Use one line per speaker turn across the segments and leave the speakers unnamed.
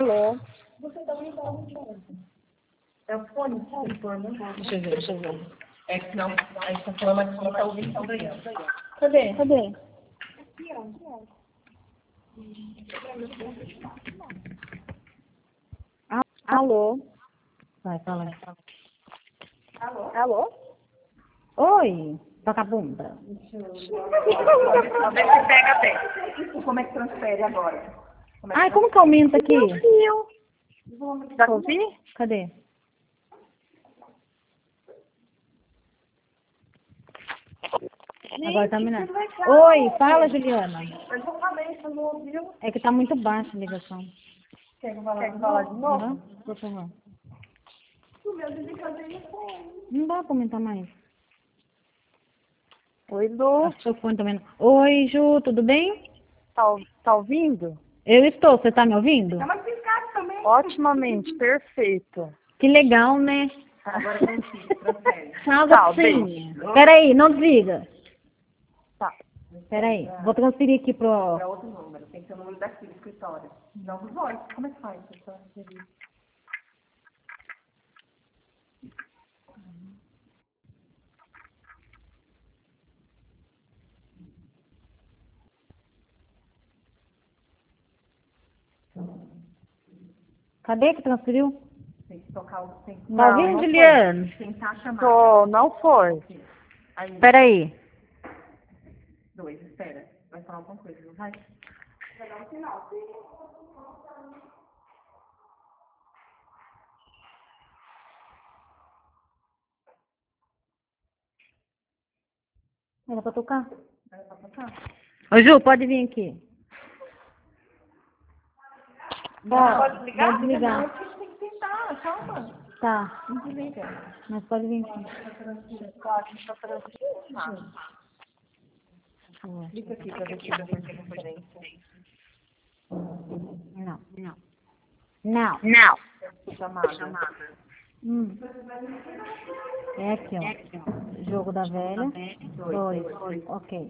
Alô?
É o fone, sabe?
Deixa eu ver.
É que não, a gente tá falando aqui, tá ouvindo tudo aí, ó.
Cadê? Alô?
Vai, fala aí.
Alô?
Oi, toca a bunda.
Vamos ver se pega bem. Como é que transfere agora?
Ai, como que aumenta aqui?
Dá pra ouvir?
Cadê? Agora tá mirando. Oi, fala, Juliana.
Mas eu falei, você não ouviu?
É que tá muito baixa a ligação.
Quer falar de novo?
Aham, por favor. Não dá pra aumentar mais.
Oi, Lu.
Acho que o fone também não. Oi, Ju, tudo bem?
Tá ouvindo?
Eu estou, você tá me ouvindo?
Mas ficar também.
Ótimamente, perfeito.
Que legal, né?
Agora transfere.
Tchau,
Tchau,
gatinha. Peraí, não desliga.
Tá.
Peraí, vou transferir aqui pro...
É outro número, tem que ser o número daqui do escritório. Não do voz. Como é que faz?
Cadê que transferiu?
Tem que tocar o. Tem que
Tá ouvindo,
não foi.
Juliana?
tentar chamar.
Não foi.
Aí,
Peraí.
2, espera. Vai falar alguma coisa, não vai? Vai dar um sinal.
Era pra tocar?
Vai pra tocar?
Ô, Ju, pode vir aqui.
Pode ligar?
Pode desligar.
Não, a gente tem que tentar, calma.
Tá,
Não desliga.
mas pode vir aqui.
Clica aqui pra ver se dá transferência.
Não.
Chamada.
É aqui, ó. Jogo da velha. 2. Ok.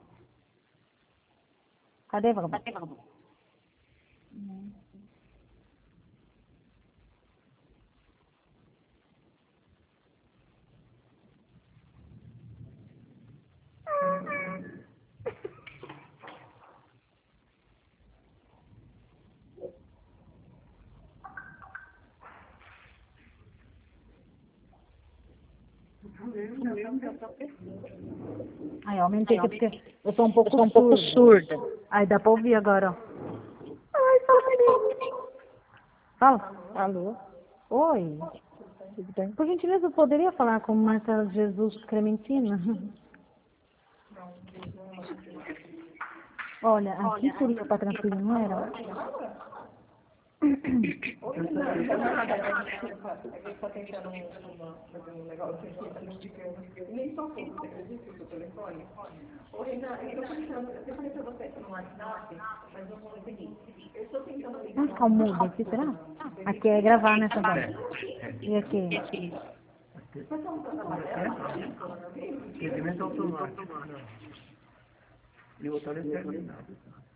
Cadê, vagabundo? Aí, aumentei aqui porque eu sou um pouco surda. Aí dá pra ouvir agora, ó.
Ai,
Fala.
Alô?
Oi.
Tudo bem?
Por gentileza, eu poderia falar com Marcela Jesus Clementina? Olha, aqui seria para transferir, não era?
Ele tá tentando fazer um negócio aqui, tá me indicando. Nem só fogo, você acredita no seu telefone? Ô, Renan, eu falei pra você no WhatsApp, mas eu vou o seguinte. Eu estou tentando ligar.
Vamos ficar mudo aqui, será? Aqui é gravar, né, também. E aqui?
Segmento automático. E o outro é terminal.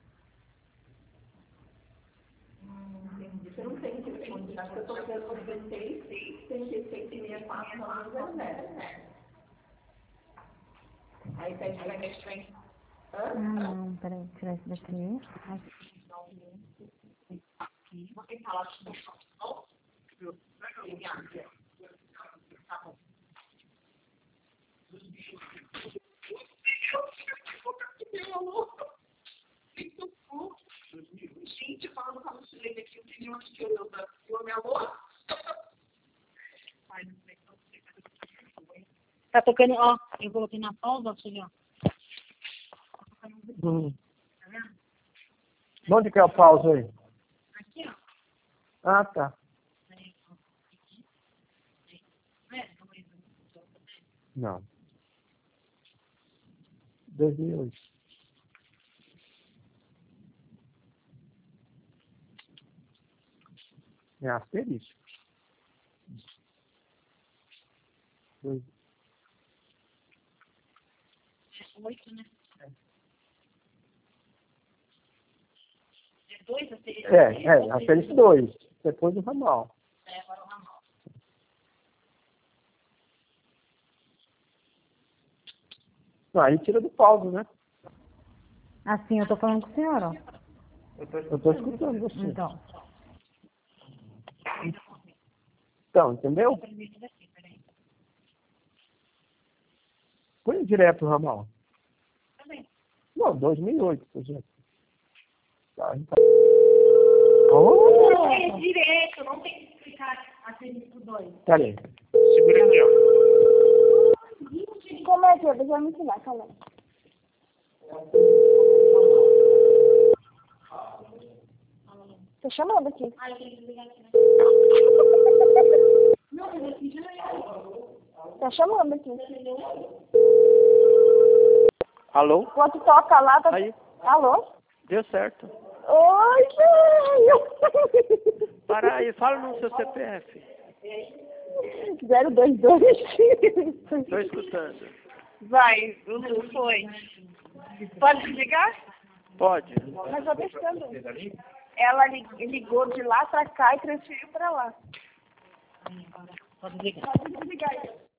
Você não tem telefone, acho que eu estou tendo 16, 36, 64, 900. Aí pede pra gente.
Não, peraí, tirar isso daqui.
Você fala assim, tá bom. Gente, falando com a mochileira aqui, eu pedi uma que eu dou minha amor.
Tá tocando, ó, eu coloquei na pausa, filho, ó.
Onde que é a pausa aí?
Aqui, ó.
Ah, tá. Não. 2008. É asterisco.
8, né? É 2
aqueles dois. Depois o ramal. Não, aí tira do pausa, né?
Assim, eu tô falando com a senhora, ó.
Eu tô escutando você.
Então.
Então, entendeu? Põe direto o ramal. Não, 2008, por exemplo. Tá, então. Oh!
É direto, não tem que ficar assim por dois.
Peraí.
Segura aqui, ó.
Como é que eu vou me ensinar, calma. Tô chamando aqui. Tá chamando aqui.
Alô?
Quando toca lá, tá...
Aí,
Alô?
deu certo.
Oi, velho!
Para aí, fala no seu CPF.
022.
Tô escutando.
Vai, Lulu, foi. Pode desligar?
Pode.
Mas eu tô testando. Ela ligou de lá pra cá e transferiu pra lá.
Pode ligar.
Pode desligar aí.